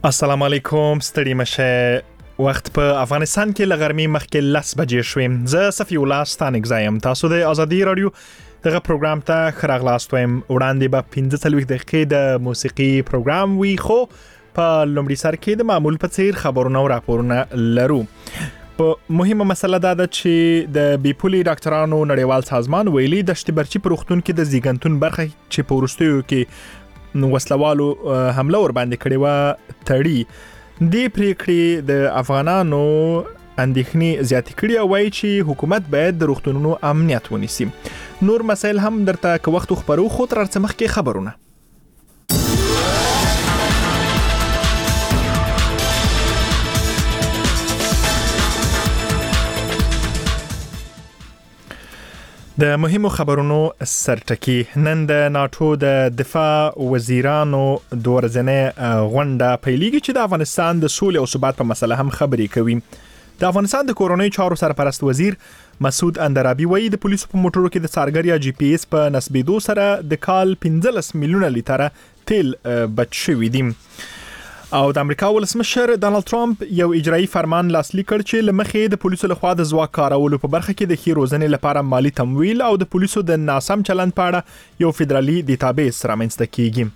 السلام علیکم، ستړي مشه. وخت په افغانستان کې لغرمي مخکې 10 بجې شوې. زه صفي الله ستانک زایم. تاسو د ازادي رادیو دغه پروګرام ته خراغلاست وایم. وړاندې به 15 دقیقې د موسیقي پروګرام وي، خو په لومړي سر کې د معمول په څیر خبرونه او راپورونه لرو. په مهمه مسله دا ده چې د بیپولي ډاکټرانو نړیوال سازمان ویلي د شتبرچی پروختون کې د زیګنتون برخه چې په ورستیو کې وسلوالو حمله ور باندې کړې و تړي دی پریکړې د افغانانو اندېښنې زیاتې کړې او وايي چې حکومت باید د روغتونونو امنیت ونیسي. نور مسایل هم درته که وخت خبرو خو تر څمخ کې خبرونه. د مهمو خبرونو سرټکی. نن د ناتو د دفاع وزیرانو د ورځنۍ غونډه پیلېږي چې د افغانستان د سولې او ثبات په مسله هم خبرې کوي. د افغانستان د کورونی چارو سرپرست وزیر مسعود اندرابي وایي د پولیسو په موټرو کې د څارګر یا جی پی ایس په نسبېدو سره د کال 15 میلیونه لیټره تیل بچ شوی دي. او د امریکا ولسمشر ډانلډ ټرمپ یو اجرایی فرمان لاسلیک کړ چې لمخې د پولیسو لخوا د ځواک کارولو په برخه کې د ښې روزنې لپاره مالی تمویل او د پولیسو د ناسم چلند په اړه یو فدرالي ډیټابیس رامنځته کیږي.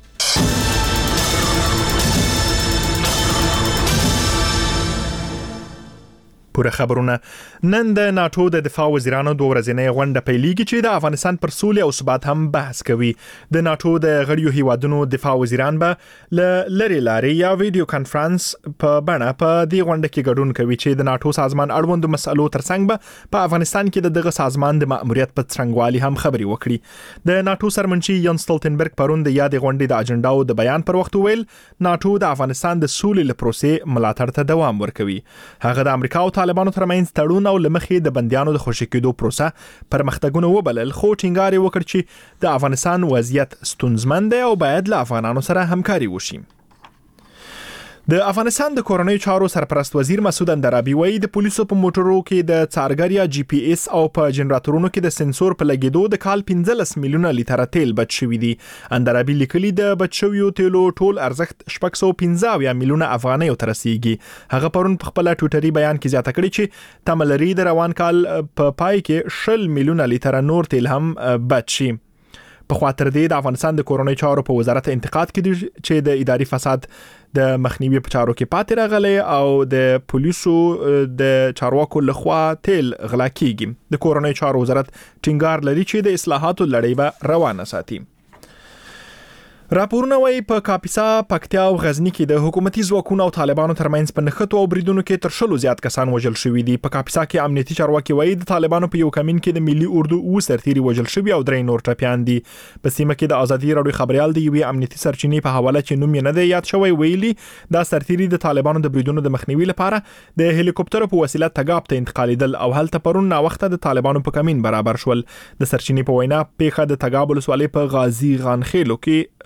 پوره خبرونه. نن د ناتو د دفاع وزیرانو د ورځنۍ غونډه پیلېږي چې د افغانستان پر سولې او ثبات هم بحث کوي. د ناتو د غړیو هیوادونو دفاع وزیران به لری لارې یا ویډیو کانفرنس په بڼه په دې غونډه کې ګډون کوي چې د ناتو سازمان اړوند مسلو ترڅنګ به په افغانستان کې دغه سازمان د مأموریت په څرنګوالي هم خبري وکړي. د ناتو سرمنشي یان سټولټنبرګ پرون د یاد غونډې د اجنډاو د بیان پر وخت ویل ناتو د افغانستان د سولې لپروسې ملاتړ ته دوام ورکوي. هغه د امریکا او طالبانو ترمنځ تړون او لمخې د بنديانو د خوشی کېدو پروسه پرمختګونه وبلل، خو ټینګار وکړ چې د افغانستان وضعیت ستونزمن دی او باید له افغانانو سره همکاري وشي. د افغانستان د کورونی چارو سرپرست وزیر مسعود اندرابي وایي د پولیسو په موټرو کې د څارګر یا جی پی ایس او په جنراتورونو کې د سنسور په لګیدو د کال 15 میلیونه لیټره تیل بچ شوی دي. اندرابي لیکلي د بچویو تیلو ټول ارزښت 615 میلیونه افغانۍ تر رسیدي. هغه پرون په خپل ټویټري بیان کې زیاته کړې چې تملري د روان کال په پای کې 10 میلیونه لیټره نور تیل هم بچ شي. په خاطر دې د افغانستان د کورونی چارو په وزارت انتقاد کې چې د اداري فساد د مخنیوي په چارو کې پاتې راغلي او د پولیسو د چارواکو لخوا تیل غلا کیږي. د کورونی چارو وزارت ټینګار لري چې د اصلاحاتو لړۍ به روانه ساتي. راپورونه وايي په کاپیسا، پکتیا او غزنی کې د حکومتي ځواکونو او طالبانو ترمنځ په نښتو او بریدونو کې تر 100 زیات کسان وژل شوي دي. په کاپیسا کې امنیتي چارواکي وايي د طالبانو په یو کمین کې د ملي اردو او سرتيري وژل شوي او 3 نور ټپيان دي. په سیمه کې د ازادي رادیو خبريال دی یوې امنیتي سرچینې په حواله چې نوم یې نه دی یاد شوی ویلي دا سرتيري د طالبانو د بریدونو د مخنیوي لپاره د هلیکوپټر په وسیله تګاب ته انتقالیدل او هلته پرون نا وخت د طالبانو په کمین برابر شول. د سرچینې په وینا پیښه د تګاب ولسوالۍ په غازی خانخیلو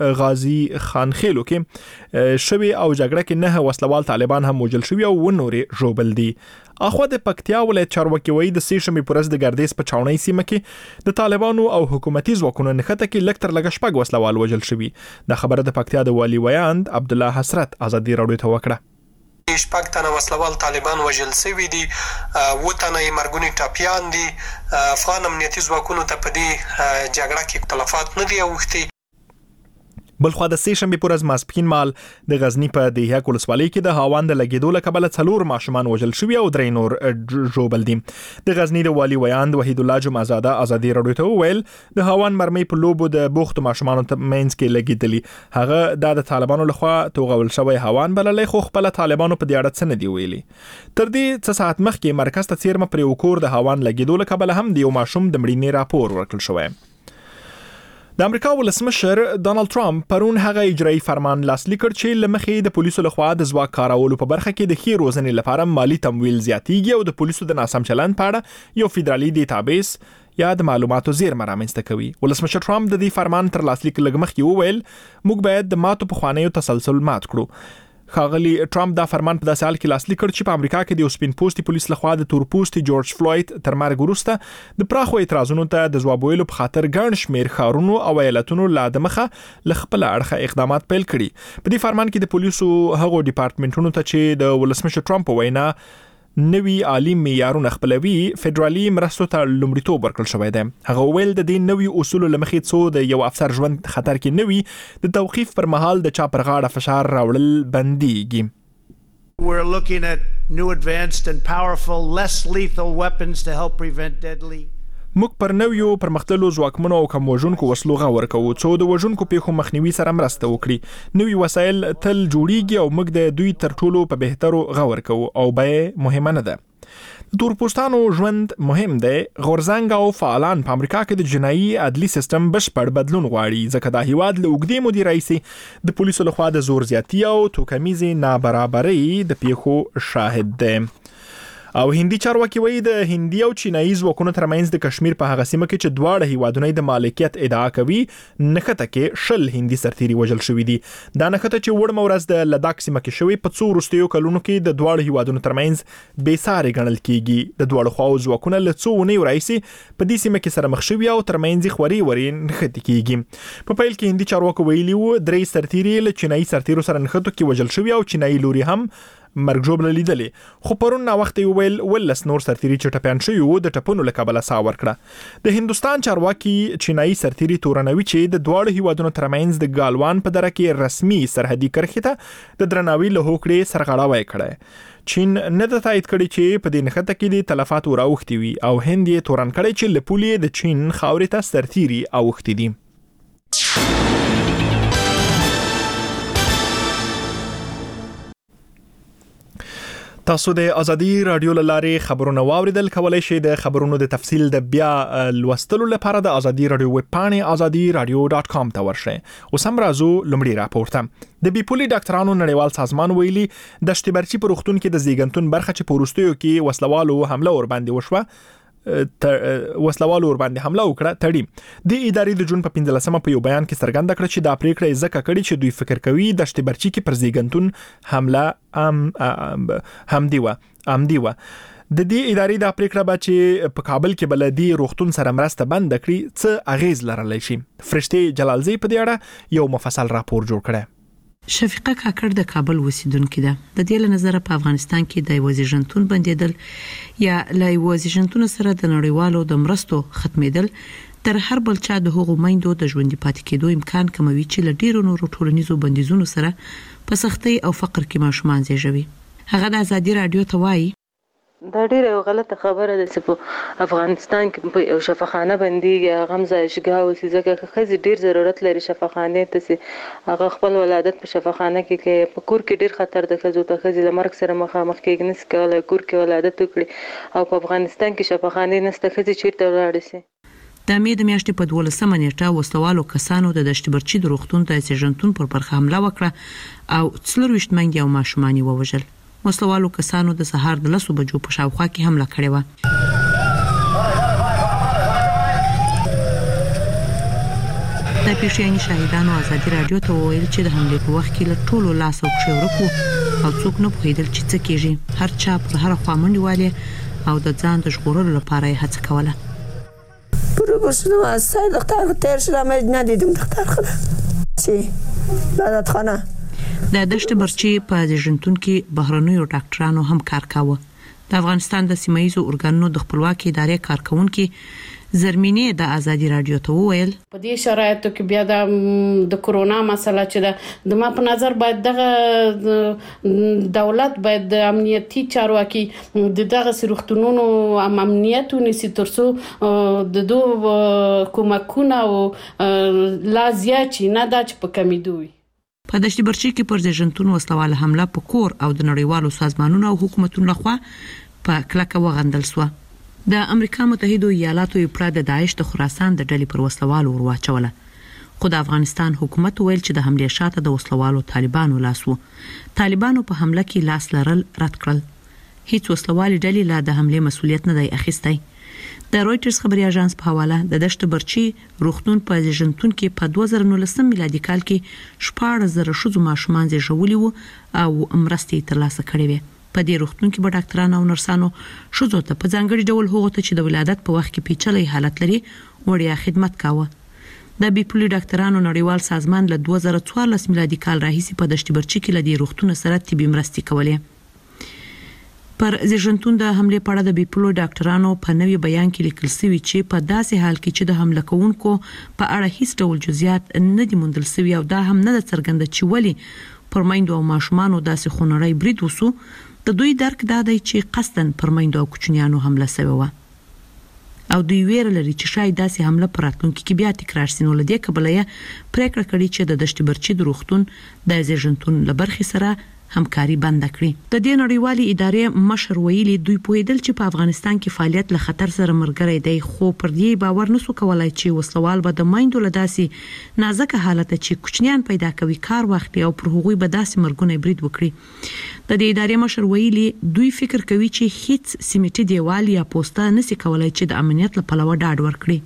کې شوی او جګړه کې 9 وسلوال طالبان هم وژل شوی او ونورې ژوبل دي. اخو د پکتیا ولایت چارواکي وایي د سېشمې پرز د ګردیز په چاونۍ سیمه کې د طالبانو او حکومتي ځواکونو نښته کې لکتر لګ شپږ وسلوال وژل شوی. د خبره د پکتیا د والی ویاند عبد الله حسرت ازادي رادیو ته وکړه. شپږ تنه وسلوال طالبان وژل شوي دي، و تنه یې مرګونی ټاپیان دي. افغان امنیتي ځواکونو ته په دې جګړه کې تلفات نه دي اوښتي. بلخوا د سېشنبې پرز ماسپښین مال د غزنی په دیهه ولسوالۍ کې د هاوان د لګیدو له کبله 4 ماشومان وژل شوي او 3 نور ژوبل دي. د غزنی د والی ویاند وحید الله جمعزاده ازادي رادیو ته ویل د هاوان مرمۍ په لوبو د بوخت ماشومانو ته مینس کې لګیدلی. هغه د طالبانو لخوا توغول شوی هاوان بللې خو خپل طالبانو په دې اړه څه نه دی ویلي. تر دې څه ساعت مخکې مرکز ته چیرمه پر وکور د هاوان لګیدو له کبله هم د یو ماشوم د مړینې راپور ورکړل شوی. د امریکا ولسمشر ډانلډ ټرمپ پرون هغه اجرایی فرمان لاسلیک کړ چې لمخې د پولیسو لخوا د ځواک کارولو په برخه کې د ښې روزنې لپاره مالی تمویل زیاتیږي او د پولیسو د ناسم چلند په اړه یو فدرالي ډیټابیس یا د معلوماتو زیرمه رامنځته کوي. ولسمشر ټرمپ د دې فرمان تر لاسلیک لږ مخکې وویل موږ باید د ماتو پخوانیو تسلسل مات کړو. ښاغلي ټرمپ دا فرمان په داسې حال کې لاسلیک کړ چې په امریکا کې د سپین پوستي پولیس لخوا د تور پوستي جورج فلوید تر مرګ وروسته د پراخو اعتراضونو ته د ځواب ویلو په خاطر ګڼ شمېر ښارونو او ایالتونو لا د مخه ل خپل اړخه اقدامات پیل کړي. په دې فرمان کې د پولیسو هغو ډپارټمنټونو ته چې د ولسمشر ټرمپ وینا نوی عالی معیارونه خپلوي فدرالي مرستو ته لومړیتوب ورکړل شوی دی. هغه ویل د دې نوی اصول لمخې څو د یو افسر ژوند خطر کې نوی د توقيف پر مهال د چا پر غاړه فشار راوړل بنديږي. We're looking at new advanced and powerful less lethal weapons to help prevent deadly. موږ پر نویو پرمختللو ځواکمنو او کم وژونکو وسلو غور کوو څو د وژونکو پیښو مخنیوي سره مرسته وکړي. نوی وسایل تل جوړیږي او موږ د دوی تر ټولو په بهترو غور کوو او به مهمه نه ده. د تورپوستانو ژوند مهم دی. غورځنګ او فعالان په امریکا کې د جنایي عدلي سیستم بشپړ بدلون غواړي ځکه دا هیواد له اوږدې مودې راهیسې د پولیسو لخوا د زور زیاتی او توکمیزې نابرابرۍ د پیښو شاهد دی. او هندي چارواکي وایي د هندي او چینایي ځواکونو ترمنځ د کشمیر په هغه سیمه کې چې دواړه هیوادونه د مالکیت ادعا کوي نښته کې شل هندي سرتیري وژل شوی دي. دا نښته چې وړمه ورځ د لداخ سیمه کې شوی په څو وروستیو کلونو کې د دواړو هیوادونو ترمنځ بې ساري ګڼل کیږي. د دواړو خواو ځواکونه له څو اونیو راهیسې په دې سیمه کې سره مخ شوي او ترمنځ خوري وري نښته کیږي. په پیل کې هندي چارواکو ویلي وو 3 سرتیري له چینایي سرتیرو سره نښتو کې وژل شوی او چینایي لوري هم مرګ جوړ لیدلې. خو پرون نا وخت ویل ولس نور سرتیري چې ټپيان شوی وو د ټپونو له کبله سا ورکړه. د هندستان چارواکي چینایي سرتیري تورنوي چې د دواړو هیوادونو ترمنځ د ګالوان په دره کې رسمي سرحدي کرښې ته د درناوي له هوکړې سرغړاوی کړه. چین نه د تایید کړي چې په دې نښته کې د تلفات وراوختي وي او هند یې تورن کړي چې لپولې د چین خاورې ته سرتیري اوختي دي. تاسو د ازادي رادیو لاره خبرونه واوریدل. کولای شئ د خبرونو د تفصیل د بیا لوستلو لپاره د ازادي رادیو ویب پاڼې azadiradio.com ته ورشئ. اوس هم راځو لومړی راپورته. د بیپولي ډاکټرانو نړیوال سازمان ویلي د شتبرچی په روغتون کې د زیږنتون برخه چې پورستیو کې وسلوالو حمله ور باندې وشوه وسلوالو ور باندې حمله وکړه تړي. د ادارې د جون په 15مه په یو بیان کې څرګنده کړ چې دا پریکړه ځکه کړي چې دوی فکر کوي د شتبرچی کې پر زیږنتون حمله همدی و. د دې ادارې د پریکړه به چې په کابل کې بلدي روغتون سره مرسته بند کړي څه اغیز لرلی شي. فرشته جلالزی په دې اړه یو مفصل راپور جوړ کړی. شفیقه کاکړ د کابل اوسیدونکې ده. د دې له نظر په افغانستان کې د وزیرجنتون بندیدل یا له وزیرجنتون سره د نړیوالو د مرستو ختمېدل تر هر بل چا د هغو میندو د ژوند پاتې کېدو امکان کموي چې له ډیرو نورو ټولنیزو بندیزونو سره په سختۍ او فقر کې ماشومان زیږوي. هغه د ازادي رادیو ته وایي دا ډیره غلطه خبره ده چې په افغانستان کې په یو شفاخانه باندې هغه ځایشګاه او چې خزي ډیر ضرورت لري شفاخانه ته چې هغه خپل ولادت په شفاخانه کې په کور کې ډیر خطر ده چې خزي د مرګ سره مخامخ کېږي نس کولای کور کې ولادت وکړي او په افغانستان کې شفاخانه نسته خزي چیرته ولاړ شي. د میاشتې په 12مه نیټه وسلوالو کسانو د دشتبرچی د روغتون ته زیږنتون پر برخه حمله وکړه او 24 میندې او ماشومان ووژل. وسلوالو کسانو د سهار د 10 بجو په شاوخوا کې حمله کړې و. د پیښې شاهدانو ازادي رادیو ته وویل چې د حملې په وخت کې له ټولو لاس او پښې ورکو او څوک نه پوهېدل چې څه کېږي. هر چا پر هر خوا منډې والې او د ځان د ژغورلو لپاره یې هڅه کوله. پروبوشنو از سر دختر تیر شدم ندیدم دختر خودم چی لادتخانه د دشتبرچی په زیږنتون کې بهرنیو ډاکټرانو هم کار کاوه. د افغانستان د سیمایي اورګانونو د خپلواکي ادارې کارکونکو زرمینی د ازادي رادیو ته وویل په دې شرایطو کې بیا د کورونا مسله چې د ما په نظر باید دغه دولت باید د امنیتي چارواکي د دغه سروختونونو امنیت ونیسي ترڅو د دوه کومکونه او لا زیات نه دا چې په کمیدو وي. په دشتبرچی کې پر زیږنتون وسلواله حمله په کور او د نړیوالو سازمانونو او حکومتونو لخوا په کلکه وغندل شو. د امریکا متحده ایالاتو افراد د داعش د خراسان د ډلې پر وسلوالو ورواچوله. خو د افغانستان حکومت ویل چې د حملې شاته د وسلوالو طالبانو لاس وو. طالبانو په حمله کې لاس لرل رد کړل. هیڅ وسلوالي ډلې لا د حملې مسولیت نه دی اخیستی. د رويټرز خبري اژانس په حواله د دشت برچی روغتون په ژوندون کې په 2019 میلادي کال کې 14,000 شوزو ماشومان زیږولي وو او مرستې ترلاسه کړې وې. په دې روغتون کې به ډاکټرانو او نرسانو شوزو ته په ځانګړي ډول هغه ته چې د ولادت په وخت کې پیچلې حالت لري وړیا خدمت کاوه. د بیپولي ډاکټرانو نړیوال سازمان له 2014 میلادي کال راهیسې په دشت برچی کې لدی روغتون سره طبي مرستې کولې. پر زیږنتون د حمله په اړه د بیپولو ډاکټرانو په نوي بیان کې لیکل شوی چې په داسې حال کې چې د حمله کوونکو په اړه هیڅ ډول جزئیات نه دي موندل شوی او دا هم نه څرګند چې ولی پر میندو او ماشومانو داسې خونړی برید وسو. د دوی درک دا دی چې قصدن پر میندو او کوچنیانو حمله شوی و او دوی ویره لري چې شاید داسې حمله پر راتلونکي کې بیا تکرار شي. نو لدې کبله یې پریکړه کړې چې د دشت برچی د روغتون د زیږنتون لبرخي سره همکاري بند کړي. د دې نړیوالې ادارې مشر ویلي دوی پوهیدل چې په افغانستان کې فعالیت له خطر سره مرګري دی، خو پر دې باور نسو کولای چې وسلوال به د مایندو له داسې نازکه حالت چې کوچنیان پیدا کوي کار واخلي او پر هغوی به داسې مرګونه برید وکړي. د دې ادارې مشر ویلي دوی فکر کوي چې هیڅ سیمټي دیوال یا پوسټه نسی کولای چې د امنیت لپاره ډاډ ورکړي.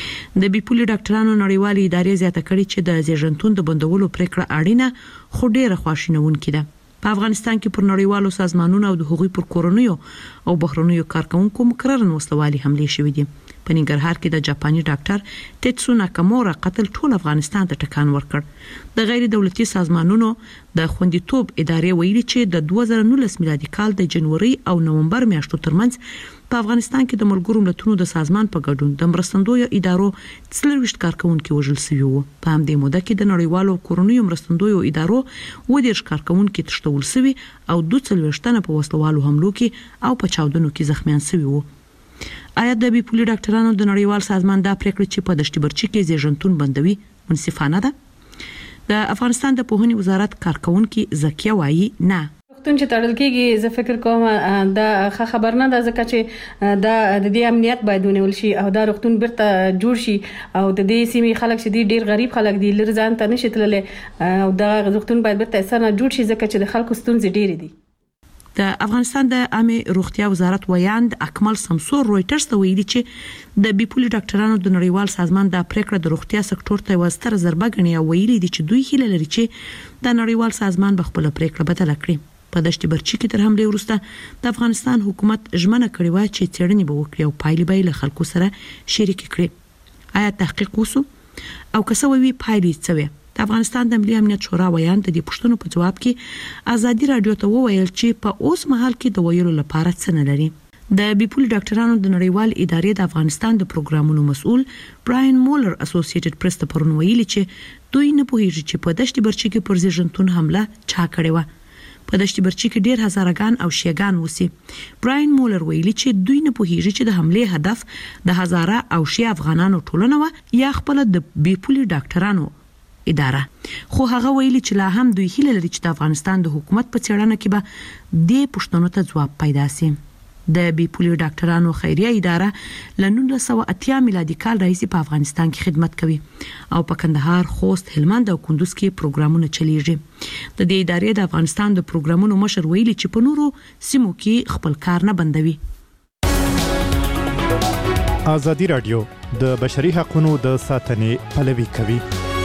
د بیپولي ډاکټرانو نړیوالې ادارې زیاته کړي چې د زیږنتون د بندولو پریکړه اړینه خو ډیره خواشینونکې ده. په افغانستان کې پر نړیوالو سازمانونو او د هغوی پر کورونیو او بهرنیو کارکونکو مکررن وسلوالي حمله شوې دي. په ننګرهار کې د جاپاني ډاکټر تیتسو ناکامورا قتل ټول افغانستان ته ټکان ورکړ. د غیر دولتي سازمانونو د خوندیتوب ادارې ویلي چې د 2019 میلادي کال د جنوري او نومبر میاشتو ترمنځ په افغانستان کې د ملګرو ملتونو د سازمان په ګډون د مرستندوی ادارو 40 کارکونکو وژل شوي وو. په همدې موده کې د نړیوالو کورونیو مرستندوی ادارو 20 کارکونکو تښتول شوي او 42 تنه په وسلوالو حملو کې او په چاودنو کې زخمیان شوي وو. آیا د بیپولي ډاکټرانو د نړیوال سازمان دا پریکړه چې په دشت برچی کې زیږنتون بندوي منصفانه ده؟ د افغانستان د پوهنې وزارت کارکونکو زکیه وایي نه. روغتون چې تړل کېږي زه فکر کوم دا خبر نه ده ځکه چې دا د دې امنیت باید ونیول شي او دا روغتون بیرته جوړ شي او د دې سیمې خلک چې ډیر غریب خلک دي لږ ځان ته نشي تللی او دا روغتون باید بیرته اسانه جوړ شي ځکه چې د خلکو ستونزې ډېرې دي. د افغانستان د عامه روغتیا وزارت ویاند اکمل سمسور رويټرز ته ویلي چې د بیپولي ډاکټرانو د نړیوال سازمان د پریکړه د روغتیا سکتور ته وستر ضربه غني او ویلي دي چې دوی هیله لري چې د نړیوال سازمان به خپل پریکړه بدل کړي. په دشت برچی کې تر حمله وروسته د افغانستان حکومت ژمنه کړې و چې څېړنې به وکړي او پایلې به له خلکو سره شریک کړي. آیا تحقیق وسو او کسوي پایلې څه وي؟ د افغانستان د ملي امنیت شورا ویان د دې پښتنو په جواب کې ازادي رادیو ته وویل چې په اوس مهال کې د ویلو لپاره څه نه لري. د بیپولي ډاکټرانو د نړیوال ادارې د افغانستان د پروګرامونو مسؤل براین مولر اسوسییټډ پریس ته پرون ویلي چې دوی نه پوهیږي چې په دشت برچی کې پر زیږنتون حمله چا کړې و. په دشت برچی کې ډیر هزارګان او شیګان وسی. براین مولر ویلي چې دوی نه پوهیږي چې د حمله هدف د هزاره او شی افغانانو ټولنه و یا خپل د بیپولي ډاکټرانو اداره. خو هغه ویلي چې لا هم دوی هیله لري چې د افغانستان د حکومت په څېړنه کې به د پښتنو ته ځواب پیدا شي. د بیپولي ډاکټرانو خیریه اداره ل 1980 میلادي کال راهیسې په افغانستان کې خدمت کوي او په کندهار، خوست، هلمند او کندوز کې پروګرامونه چلیږي. د دې ادارې د افغانستان د پروګرامونو مشر ویلي چې په نورو سیمو کې خپل کار نه بندوي. ازادي رادیو د بشري حقوقو د ساتنې پلوي کوي.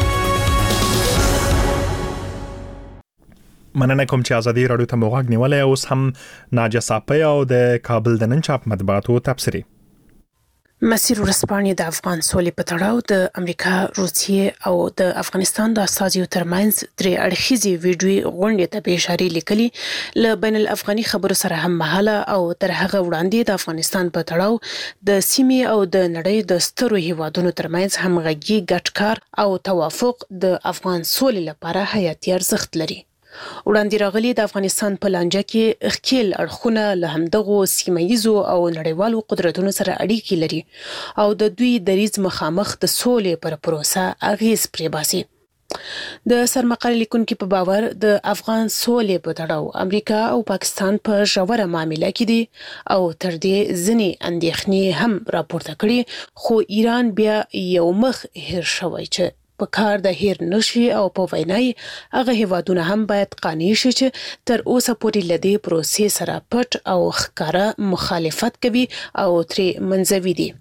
مننه کوم چې ازادي رادیو ته موږ غنیولای اوس هم ناجه صاحب او د کابل د نن چاپ مطبوعاتو تبصري. مسیر ورسپانې د افغان سولې په تړاو د امریکا، روسیې او د افغانستان د اساسیو ترمنځ درې اړخیزې ویډیوي غونډې ته به اشاره لیکلي ل بین الافغاني خبرو سره هم مهاله او تر هغه وړاندې د افغانستان په تړاو د سیمې او د نړۍ د سترو هیوادونو ترمنځ همغږي ګډ کار او توافق د افغان سولې لپاره حیاتي ارزښت لري. وړاندې راغلي د افغانستان په لانجه کې خپل اړخونه له همدغو سیمایي او نړیوالو قدرتونو سره اړیکې لري او د دوی دریځ مخامخ د سولې پر پروسه اغیز پرې باسي. د سرمقاله لیکونکو په باور د افغان سولې په تړاو امریکا او پاکستان په ژوره معامله کې دي او تر دې ځنې اندېښنې هم راپورته کړي، خو ایران بیا یو مخ هیر شوی چې په کار د هیر نشي او په وینای هغه هیوادونه هم باید قانع شي چې تر اوسه پورې لدی پروسې سره پټ او ښکارا مخالفت کوي او ترې منځوي دي.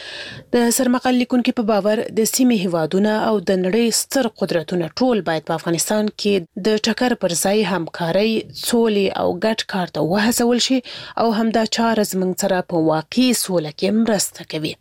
د سرمقال لیکونکو په باور د سیمې هیوادونه او د نړۍ ستر قدرتونه ټول باید په افغانستان کې د ټکر پر ځای همکاري، سولې او ګډ کار ته وهڅول شي او همدا چاره زموږ سره په واقعي سوله کې مرسته کوي.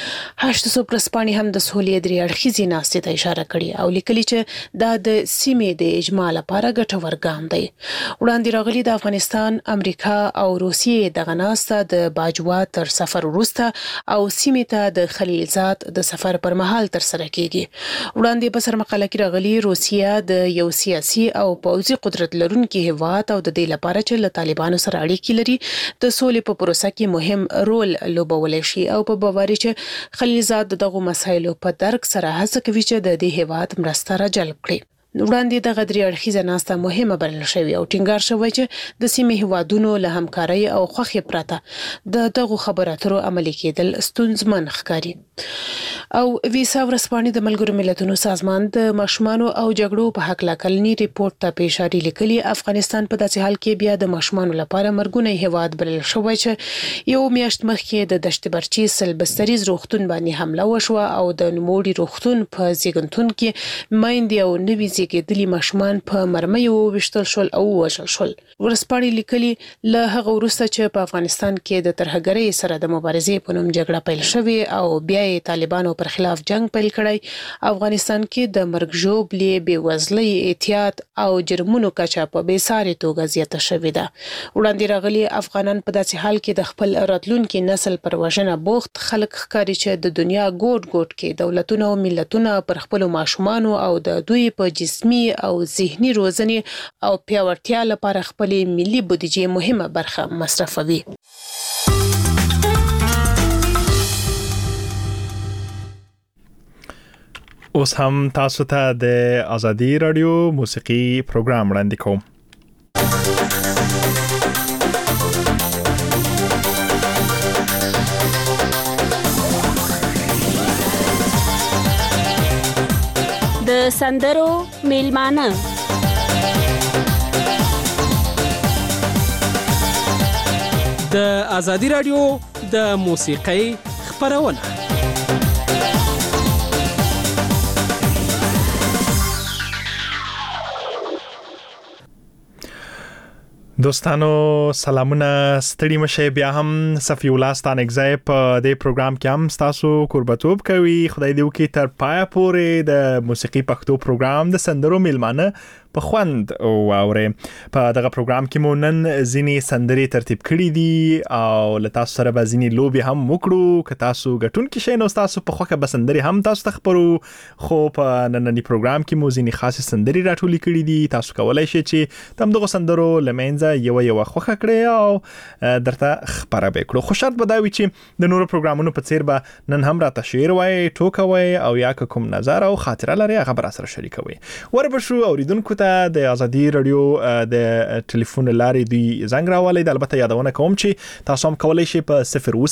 هشت پرسپانی هم د سولې درې اړخیزې ناستې ته اشاره کړې او لیکلي چې دا د سیمې د اجماع لپاره ګټور ګام دی. وړاندې راغلي د افغانستان، امریکا او روسیې دغه ناسته د باجوا تر سفر وروسته او سیمې ته د خلیلزاد د سفر پر مهال تر سره کیږي. وړاندې په سرمقاله کې راغلي روسیه د یو سیاسي او پوځي قدرت لرونکي هیواد او د دې لپاره چې له طالبانو سره اړیکې لري د سولې په پروسه کې مهم رول لوبولی شي او په باور چې خلیلزاد دغه مسایلو په درک سره هڅه کوي چې د دې هیواد مرسته را جلب کړي. وړاندې دغه درې اړخیزه ناسته مهمه بلل شوې او ټینګار شوی چې د سیمې هیوادونو له همکارۍ او خوښۍ پرته د دغه خبرو اترو عملي کېدل ستونزمن ښکاري. او ویسا ورسپانې د ملګرو ملتونو سازمان د ماشومانو او جګړو په حق کلنی ریپورت ته پیشاری لیکلي افغانستان په داسې حال کې بیا د ماشومانو لپاره مرګونی هیواد بلل شوی چې یو میاشت مخکې د دشت برچی سلبستریز روغتون باندې حمله وشوه او د نوموړي روغتون په زیږنتون کې میندې او نوي زیږیدلي ماشومان په مرمیو وشتل شول او وژل شول. ورسپانې لیکلي له هغه وروسته چې په افغانستان کې د ترهګرۍ سره د مبارزې په نوم جګړه پیل شوې او بیا یې طالبانو پر خلاف جنگ پیل کړی، افغانستان کې د مرګ ژوبلې، بېوزلۍ، اعتیاد او جرمونو کچه په بېسارې توګه زیاته شوې ده. وړاندې راغلي افغانان په داسې حال کې د خپل راتلونکي نسل پر وژنه بوخت خلک ښکاري چې د دنیا ګوټ ګوټ کې دولتونه او ملتونه پر خپلو ماشومانو او د دوی په جسمي او ذهني روزنې او پیاوړتیا لپاره خپلې ملي بودیجې مهمه برخه مصرفوي. اوس هم تاسو ته د ازادي رادیو موسیقي پروګرام وړاندې کوم. د سندرو میلمانه د ازادي رادیو د موسیقۍ خبرونه. دوستانو سلامونه، ستړي مشه، بیا هم صفی الله ستانګزای په دې پروګرام کې هم تاسو قربتوب کوي. خدای دې وکړي تر پای پورې د موسیقي پښتو پروګرام د سندرو میلمانه په خوند واوري. په دغه پروګرام کې مو نن ځینې سندرې ترتیب کړې دي او له تاسو سره به ځینې لوبي هم وکړو. که تاسو ګټونکي شئ نو تاسو په خوښه به سندرې هم تاسو ته خبرو. خو په نننی پروګرام کې مو ځینې خاصه سندرې راټولې کړې دي. تاسو کولای شئ چې تم دغه سندرو لمنځه یو خوښه کړئ او درته خبره وکړو. خو شرط به دا وي چې د نورو پروګرامونو په څیر به نن هم راته شعر وایي، ټوکوي او یا کوم نظر او خاطره لري هغه به سره شریکوي. وربشو اوریدونکو ته د ازادي رادیو د ټلیفون لارې دی زنګ راولئ. البته یادونه کوم چې تاسو هم کولای شئ په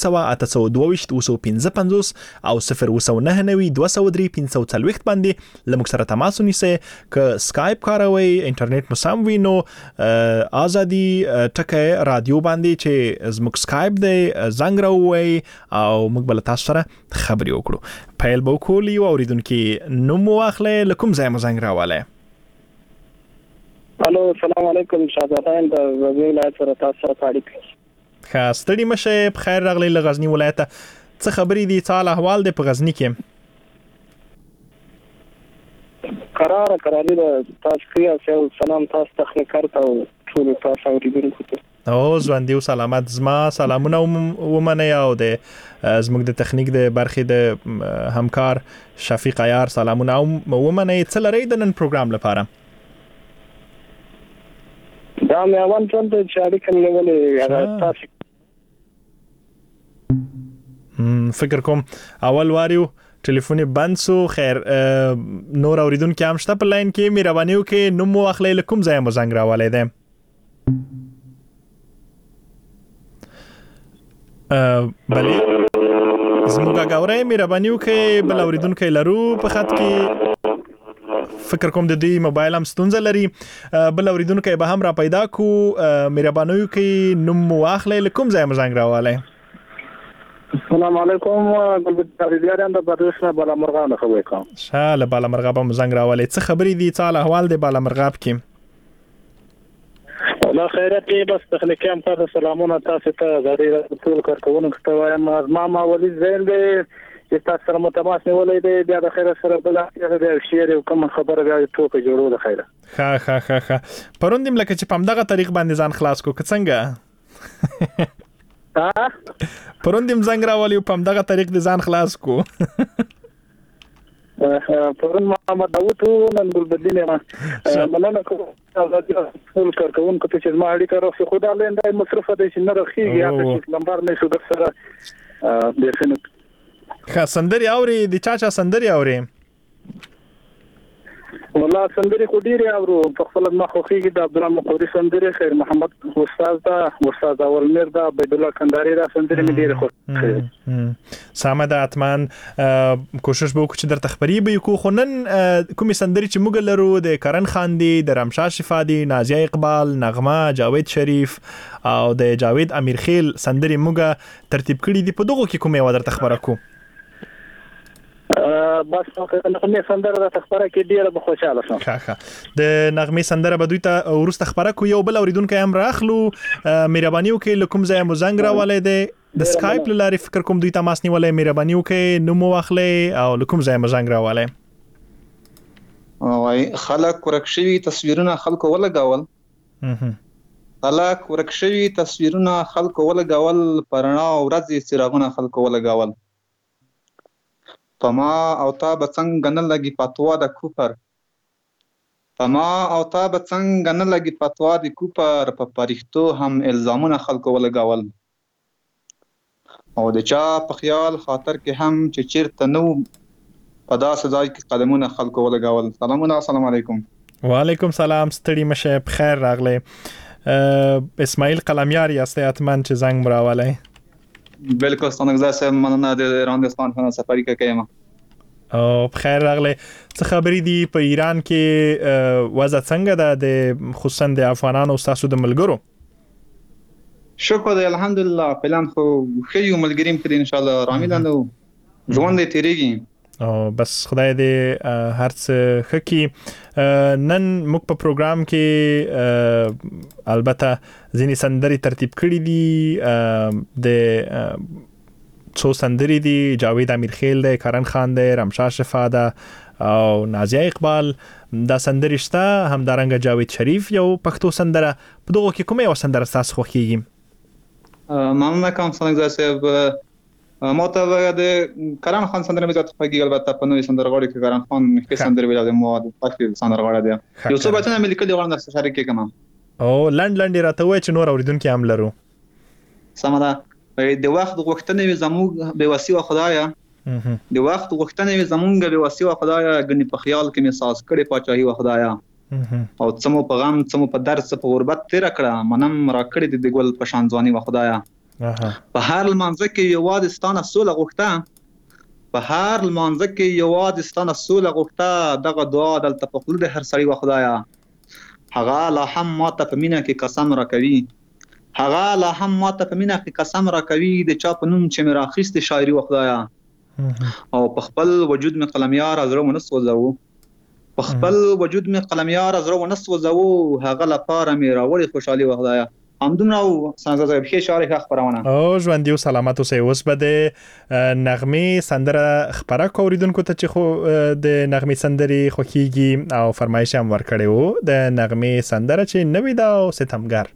02822 او 0999203 باندې لمک سره تماس ونیسئ. که سکایپ کاروئ، انټرنیټ مو سم وي، نو ازادي ټکی رادیو باندې چې زموږ سکایپ دی زنګ راووي او موږ بل تاسو سره خبرې وکړو. پیل به وکړو. یو اوریدونکو نوم واخلئ، لکم ځای مو زنګ راولئ. الو، السلام علیکم. شاهزادان د غزنی ولایت سره تاسو سره اړیکه. ښه، ستړي مشه، بخیر راغلی له غزنی ولایت. څه خبرې دي؟ څه احوال دی په غزنی کې؟ قرار دی تاسو کې سلام تاسو تخنیکر ته او ټول تاسو اوریدونکو ته. او ژوندۍ او سلامت. زما سلامونه ومنئ او د زموږ د تخنیک د برخې د همکار شفیق عیار سلامونه ومنئ. څه لرئ د نن پروګرام لپاره؟ دا مې اول ځل د اړیکې نیولې هغه تاسو فکر کوم اول واریو ټلیفون بند سو. خیر، نور اوریدونکو هم شته په لاین کې. مهرباني وکړئ نوم مو واخلئ، لکم ځای مو زنګ راولئ دی. بلې زموږ غاورې مهرباني وکړئ بل اوریدونکو لرو په خط کې. فکر کوم د دې موبایل هم ستونزه لري. بل اوریدونکو به هم را پیدا کو. مهرباني وکړئ نوم واخلئ لکم ځای مزنګ راواله. السلام علیکم ګلبدین د برداشت بالا مرغاب خبرې کوم. شاله بالا مرغاب مزنګ راواله. څه خبرې دي تعالی احوال د بالا مرغاب کې؟ الله خیرت بس تخنیکی هم تاسو سلامونه تاسو ته غړي ټول کارکونکو ته وایم. ما ولید زین به چې تاسو سره متماس نیولې دی بیا د خیرت سره بل اړه شیر کوم خبره بیا ټوکې جوړو د خیرت. ها پروندیم لکه چې په دغه طریق باندې ځان خلاص کو څنګه پروندیم زنګ راولي په دغه طریق د ځان خلاص کو. پرون محمد داوود نن ګلبدین ما مننه کوم ټول کارکونکو ته چې ما اړیکه راخي خدا لنده مصرف دي چې نه راخيږي یا چې لمبر نه شو د سره د فنک سندري اوري د چاچا سندري اوري والله سندري کو ډیر اورو په خپل ما خوخيږي د عبدالرحمن قوري سندري خیر محمد استاد دا استاد اول میر دا عبد الله کنداري دا سندري مې ډیر خوښ. سامه د اتمان کوشش به وکړو چې در تخبري به کو خنن کومي سندري چې موږ لرو د کرن خان دي د رمشا شفادي نازیه اقبال نغمه جاوید شریف او د جاوید امیر خیل سندري موږ ترتیب کړی دي په دغه کې کومه ودر تخبره کو بس نغمه سندره د تخبره کې ډیره به خوشاله شم. د نغمه سندره به دوی ته ورست تخبره کو یو بل اوریدونکو هم راخلو مهرباني وکړئ لکم ځای مزنګ راواله د سکایپ لاري فکر کوم دوی تماس نیولې مهرباني وکړئ نو مو واخلئ او لکم ځای مزنګ راواله. وای خلک ورکشوي تصویرونه خلکو ولګاول خلک ورکشوي تصویرونه خلکو ولګاول پرنا ورځي څراغونه خلکو ولګاول پما او تا بڅنګ نه لګي پتوا د کوپر پما او تا بڅنګ نه لګي پتوا د کوپر په پرښتو هم الزامونه خلکو ولګاول او د چا په خیال خاطر کې هم چې چیرته نو په داسې ځای کې قدمونه خلکو ولګاول. سلامونه السلام علیکم. وعلیکم سلام ستړي مشه بخیر راغله. اسماعیل قلمیار یاست اتمن چې زنګ مراواله. بالکل څنګه زه مننه د ایران خانه سفاری کوم. او بخیر راغله. څه خبرې دي په ایران کې وضع څنګه ده د خصوصا د افغانانو او تاسو د ملګرو؟ شکر دی الحمدلله پلان خو خیو ملګریم کړي ان شاء الله رامیدانو ژوند دې تیریږي او بس خدای دې هر څه خکې. نن موږ په پروګرام کې البته ځینې سندري ترتیب کړي دي د څو سندري دي جاوید امیر خیل دی کرن خان دی رمشا شفا ده او نازیه اقبال دا سندري شته همدارنګه جاوید شریف یو پښتو سندره په دغه کې کومه یو سندره تاسو خوښیږي؟ مننه کوم څنګه صاحب ماته د کرن خان سندره مې ځکه خوږی البته په نوې سندرغاړي کې کرن خان کې سندره ویل د مواد پخې سندرغاړي دی یو څه بچنه مې لیکل غواړم د شریک کوم او لند راته وای چې نور اوریدونکو هم لرو. سمدا د وخت غوښتنې زموږ به وسیله خدایا د وخت غوښتنې زموږ به وسیله خدایا غني په خیال کې مې ساز کړي پاچاهي و خدایا او څمو په غم څمو په درس په غربت تیر کړه منم را کړی د ګل په شان ځواني و خدایا په هر لمانځه کې یواد ستانه سوله غوښته په هر لمانځه کې یواد ستانه سوله غوښته دغه دعا دلته په خلود هر سړی و خدایا هغه لا هم ماته په مینا کې قسم را کوي هغه لا هم ماته په مینا کې قسم را کوي د چا په نوم چې مې راخیست شاعري و خدایا او په خپل وجود مې قلمیار ازرو ونسوځو په خپل وجود مې قلمیار ازرو ونسوځو هغه لپاره مې راوړي خوشحالي و خدایا. همدومره څنګه زه به شارې خبرونه او ژوند یو سلامت اوسې اوس به د نغمه سندره خبره کوریدونکو ته چې خو د نغمه سندري خوکیږي او فرمایش هم ورکړي وو د نغمه سندره چې نوې دا او ستمګر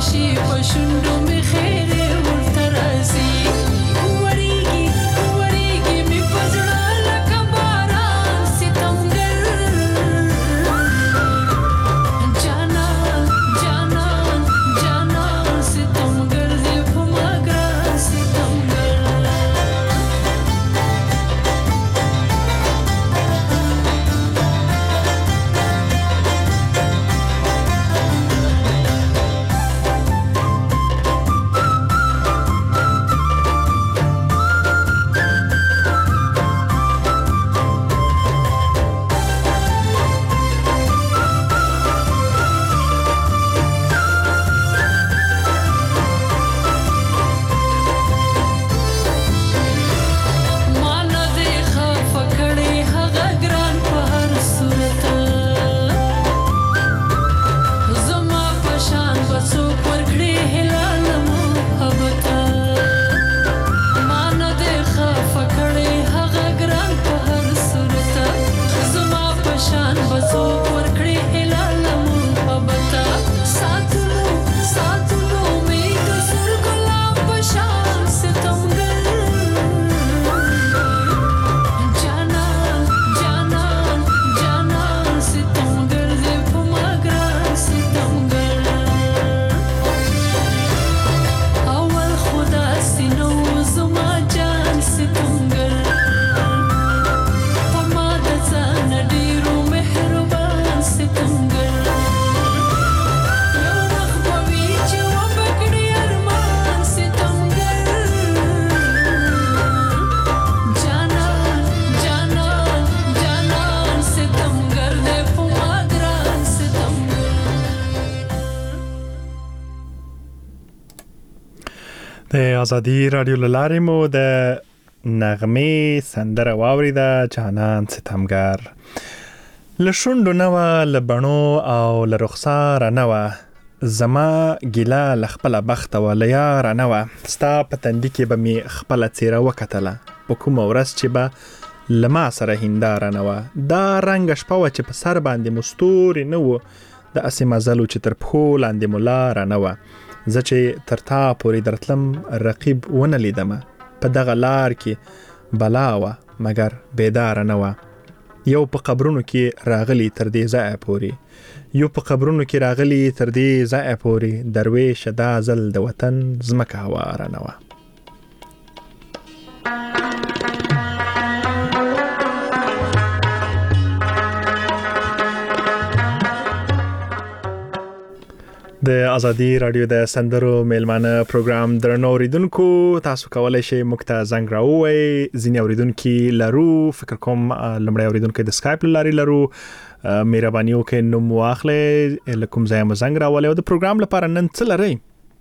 راشي پښوندو می خیر ورته راځي وریږي وریږي می پزړه لکه باران ستمګر جانا جانا جانا ستمګر دې په ماګران ستمګر د ازادي رادیو لارې مو د نغمې سندره واوریده جانان ستمګر لشوندو نو لبنو او لرخصار نو زما ګیلا لخپل بخت ولیا رنو ستا پتندې کې به می خپل چیرې وکټله په کوم ورځ چې به لما سره هنداره نو دا رنگ شپه چې په سر باندې مستوري نو د اسې مزلو چې تر پخو لاندې مولا رنو زه چې تر تا پورې درتلم رقیب ونه لیدم په دغه لار کې بلاوه مګر بیدار نه و یو په قبرونو کې راغلی تر دې ځای پورې یو په قبرونو کې راغلی تر دې ځای پورې درویش دا ځل د وطن زمکه هوار نه و د ازادي رادیو د سندرو میلمانه پروګرام درنو اوریدونکو تاسو کولای شئ موږ ته زنګ راووئ ځینې اوریدونکي لرو فکر کوم لمړی اوریدونکي د سکایپ لاري لرو مهرباني وکړئ نوم واخلئ لکم ځای مو زنګ راولئ او د پروګرام لپاره نن څه لرئ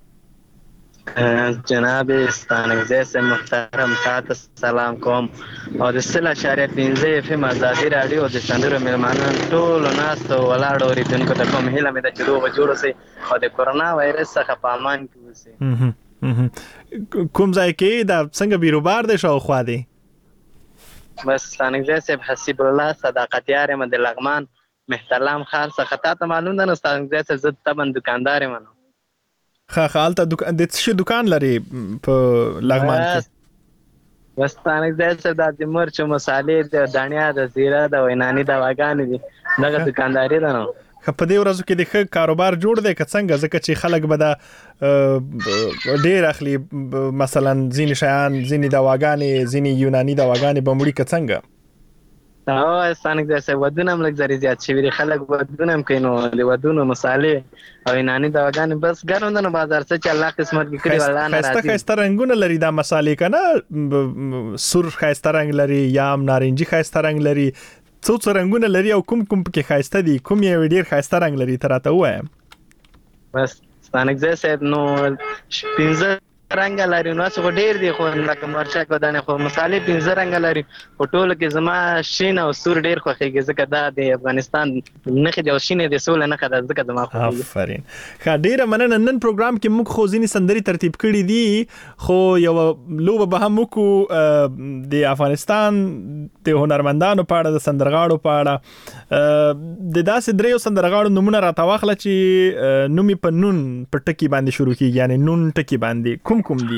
جناب ستانګزه سم محترم تاسو سلام کوم او د 3.15 FM ازادي رادیو د سندرو میلمانه ټول ناس ولاړ اوریدونکو ته کوم هیله مې د چلو جوړ سي او د کورونا وایرس څخه په امان کې اوسئ کوم ځای کې دا څنګه بیروبار دی شو خو دی بس ستانګزه سم حسیب الله صداقت یار مد لغمان محترم خان څخه ته معلوم ده ستانګزه سم زه تبن دکاندار یم خالته د څه دکان لري په لغمان کې وستانه زه د مرچ مصالې د دانیا د زیره د وینانی د واګان دي دغه دکانداري ده نو په دې ورځو کې د ښه کاروبار جوړ دی که څنګه ځکه چې خلک به دا ډېر اخلي مثلا ځینې شیان ځینې دواګانې ځینې یوناني دواګانې به مړي که څنګه او ستانه زه ودونه ملک زری زیات شوی خلک ودونه هم کینو د ودونو مصالې او یوناني دواګانې بس ګرم نه بازار څخه الله قسمت کې کړی والله نه راځي خسته رنگونه لري دا مصالې کنه سور خسته رنگ لري یا نارنجي خسته رنگ لري څو رنگونه لري او کوم کې خسته دي کوم یې ډیر خسته رنگ لري تراته وایم بس ستانګ زه نو 15 رنگ لري نو څه ډیر دي خو لکه مرچک ودانې خو مصالې 15 رنگ لري په ټولو کې زما شین او سور ډیر خوښیږي ځکه دا د افغانستان نخې د شینې د سول نه خدای ځکه زما خوښیږي. آفرین. ښه ډیره مننه. نن پروګرام کې موږ خو ځینې سندري ترتیب کړي دي خو یو لوبه به هم وکړو د افغانستان د هنرمندانو په اړه د سندرغاړو په اړه د داسې دریو سندرغاړو نمونه راته واخله چې نومي په نون په ټکی باندې شروع کیږي یعنی نون ټکی باندې کوم دي؟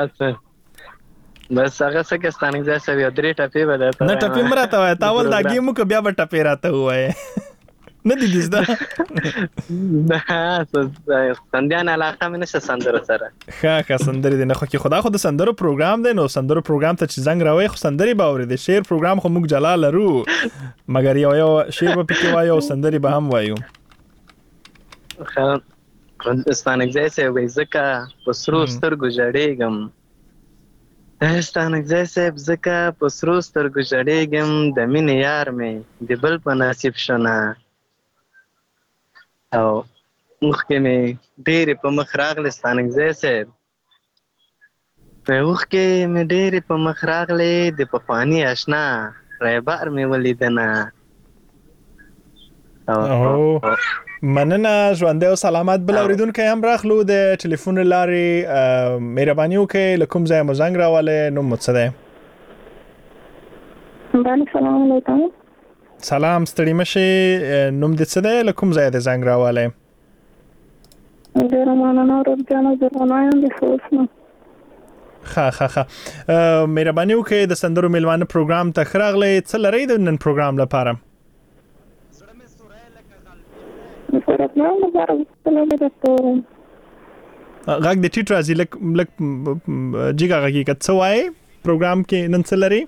بس هغه څه کې ستانګځه سوي درې ټپې به ده نه ټپې مراته وای تاول دا گیم کو بیا به ټپې راته وای نه دي دزدا نه سندیان علاقه مې نشه سندرو سره ښه سندري دي نه خو کې خدا خو د سندرو پروګرام دی نو سندرو پروګرام ته چې زنګ راوي خو سندري باورې د شعر پروګرام خو موږ جلال لرو مګر یو شعر په کې وایو سندري به هم وایو. ستانګځه سوي زکه پسرو سترګو جړېګم ستانګځه سب زکه پسرو سترګو جړېګم د مين یار مې د بل په نصیب شونه او مخ کې مې ډېر په مخ راغله ستانګځه سب په مخ کې مې ډېر په مخ راغله د پخوانی آشنا رایبار مې ولیدنه او مننه ژوندې او سلامت بل اوریدونکو هم راخلو د ټلیفون لارې مهرباني وکړئ لکم ځای مو زنګ راواله نو متصده. سلام علیکم. سلام ستړي مشه نوم دې څه ده لکم ځای د زنګ راواله؟ ډیر مننه ورځانه زرغونایم د فوسنه. ښه مهرباني وکړئ د سندرو میلمانه پروګرام ته خراغله څه لري د نن پروګرام لپاره؟ غږ د ټیټ راځي لک جګه حقیقت څه وایي پروګرام کې نن څه لري؟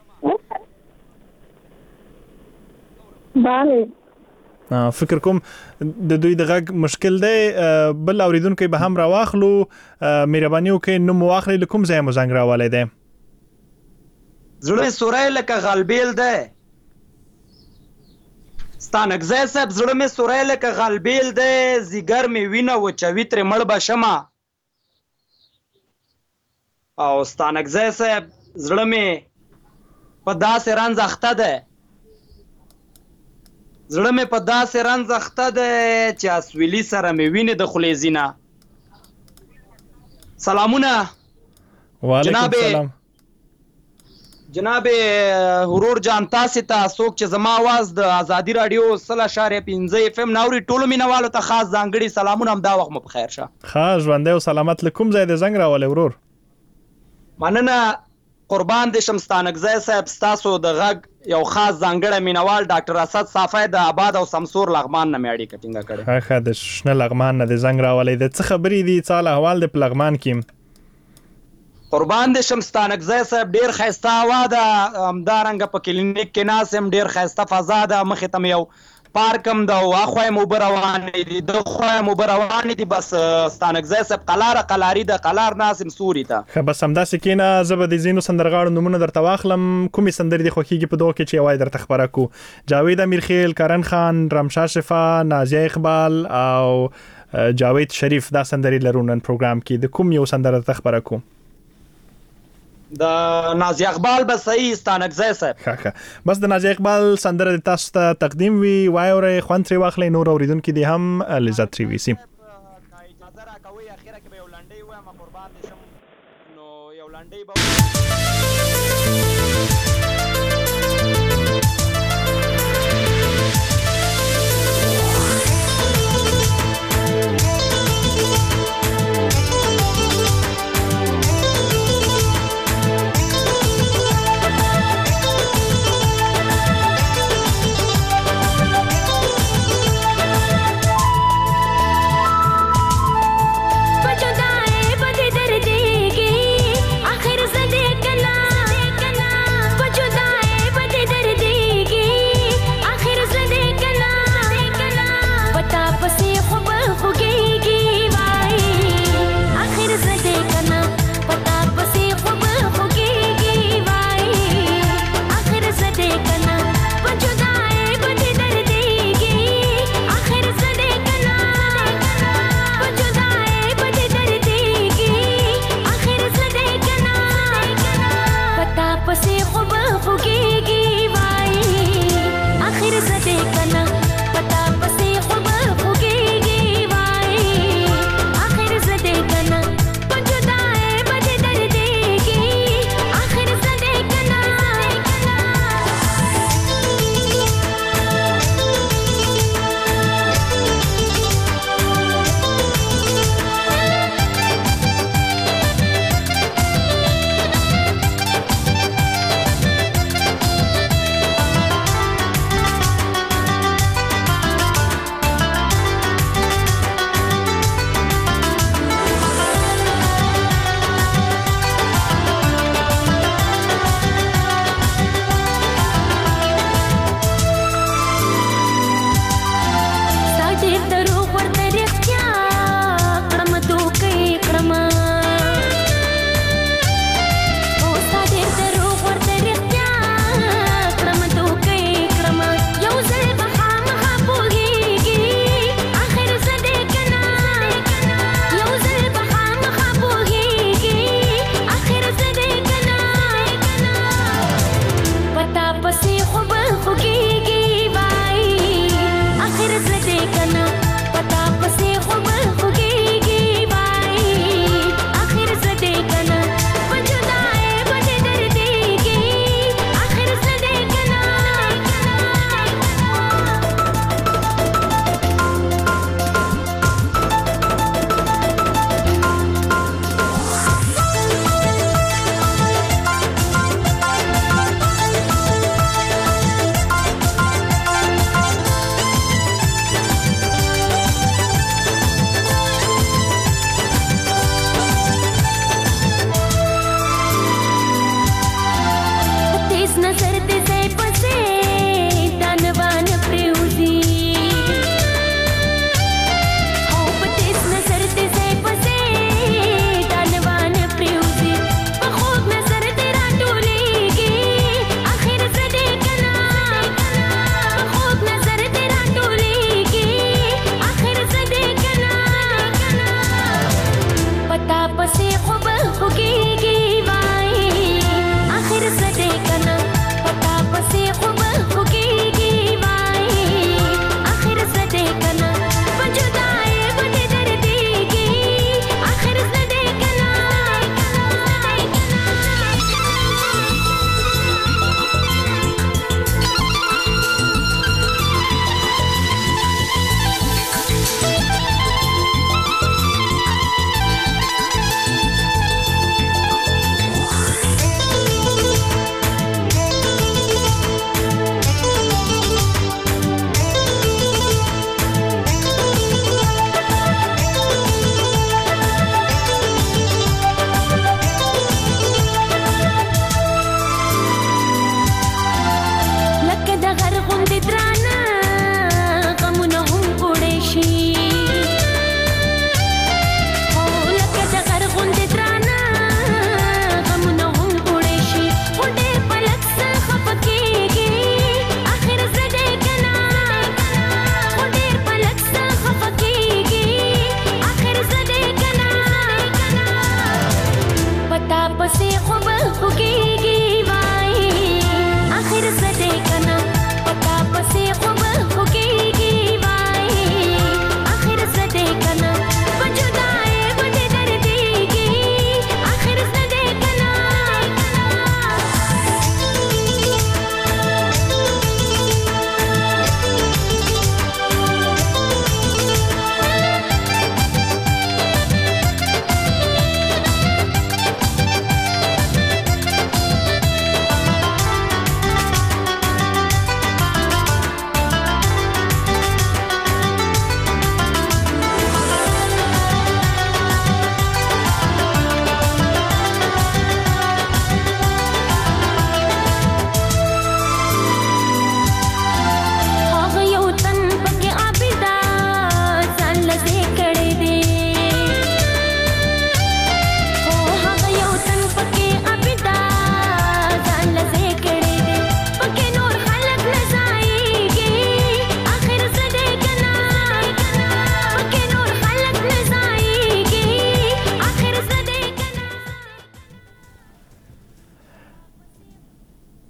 بله فکر کوم د دوی د غږ مشکل دی بل اوریدونکو به هم راواخلو مهرباني وکړئ نو مواخلې لکم ځای مو زنګ راوالی دی. زړه سورای لکه غلبیل دی ستانګځه صاحب زړه مې سورای لکه غلبیل دی زیګر مې وینه وچوي تر مړ بشمه او ستانګځه صاحب زړه مې په داسې رنځ اخته ده زړه مې په داسې رنځ اخته ده چې اسویلی سره مې وینه د خلیزینه. سلامونه. وعلیکم السلام. جناب هرور جان تاسو ته څوک چې زما आवाज د ازادي رادیو 100.15 اف ام ناوري ټولو مینوالو ته خاص ځانګړي سلامونه هم دا وخت مو بخیر شه. ښه ژوندې او سلامت لکم ځای د زنګ راولې ورور. مننه قربان دې شم ستانګځه صاحب تاسو د غږ یو خاص ځانګړی مینوال ډاکټر اسد صافی د آباد او سمسور لغمان نه میاړي کټینګه کړي. ښه د شنه لغمان نه د زنګ راولې د څه خبرې دي څه احوال د لغمان کې؟ قربان دې شم ستانګځه صاحب ډیر خسته وا ده همدارنګه په کلینیک کې ناسم ډیر خسته فضا ده مخې ته یو پارکم دا واخوای مو بروان دي د خوای مو بروان دي بس ستانګځه صاحب قلاری د قلار ناسم سوري ته. خه بس همدا سکینه زبر د زینو سندرغاړو نمونه درته واخلم کومي سندر دي خوخيږي په دوه کې چې وای درته خبره کو جاوید امیرخیل کرن خان رمشا شفا نازیه اقبال او جاوید شریف دا سندري لرونن پروګرام کې د کوم یو سندر درته خبره کو؟ د نازی اقبال به صحیح ستانګځه صاحب. ښه بس د نازی اقبال سندره د تاسو ته تقدیم وی وایورې خوان تری واخلې نور اوریدونکو دي هم لذت تری وسی. اجازه راکوي اخیره کې به یو لنډي وایم قربان دي شم نو یو لنډي बजो दाए बजे दर्द की आखिर सदे कला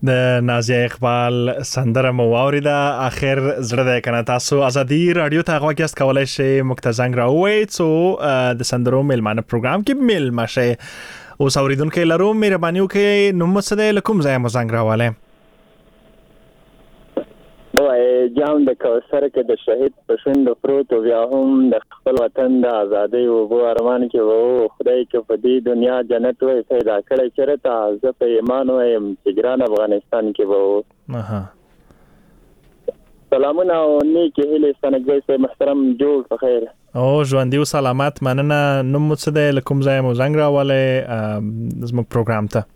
د نازیه اقبال سندره مو واوریده اخر زړه د کنه تاسو ازادي رادیو ته غواګیست کولای شئ مکتزنګ راوي څو د سندرو میلمانه پروګرام کې مل مشه او اوریدونکو لرو مهرباني وکړئ نو مسله لکم ځای مو زنګ راواله جام د کوثر کې د شهید په شونډو پروت او بیا هم د خپل وطن د ازادۍ او بو ارمان کې وو خدای کې په دې دنیا جنت وې پیدا کړی چرته زه په ایمان وایم چې ګران افغانستان کې وو سلامونه او نیکی هیله ستنګوي سه محترم جوړ په خیر او ژوندۍ او سلامت مننه نو مسله لکم ځای مو زنګ راواله زموږ پروګرام ته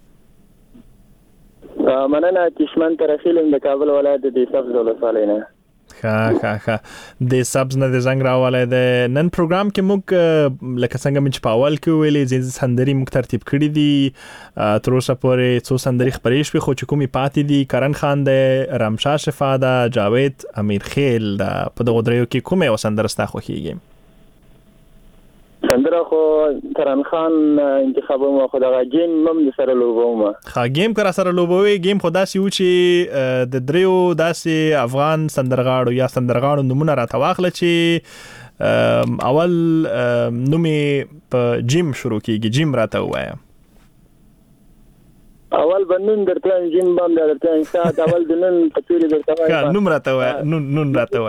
مننه کشمن ترخیلم د کابل ولایت د سبز ولسوالۍ نه ښه د سبز نه د زنګ راواله د نن پروګرام کې موږ لکه څنګه چې په اول کې ویلې چې سندري موږ ترتیب کړې دي تر اوسه پورې څو سندري خبرې شوې خو چې کومي پاتې دي کرن خان د رمشا شفاده جاوید امیر خیل د په دغه دریو کې کومه وسندره ستا خوښیږي سندره خو کرن خان انتخابوم خو دغه گیم مم سره لوبوم گیم کرا سره لوبوي گیم خدا سي و چې د دریو داسې افغان سندرغاړو یا سندرغاړو نمونه راټواخله چې اول نومي په جیم شروع کیږي جیم راته وایا اول بنون درته جیم باندې درته انشاء اول دنن پتوري درته وایا نوم راته وایا نون راته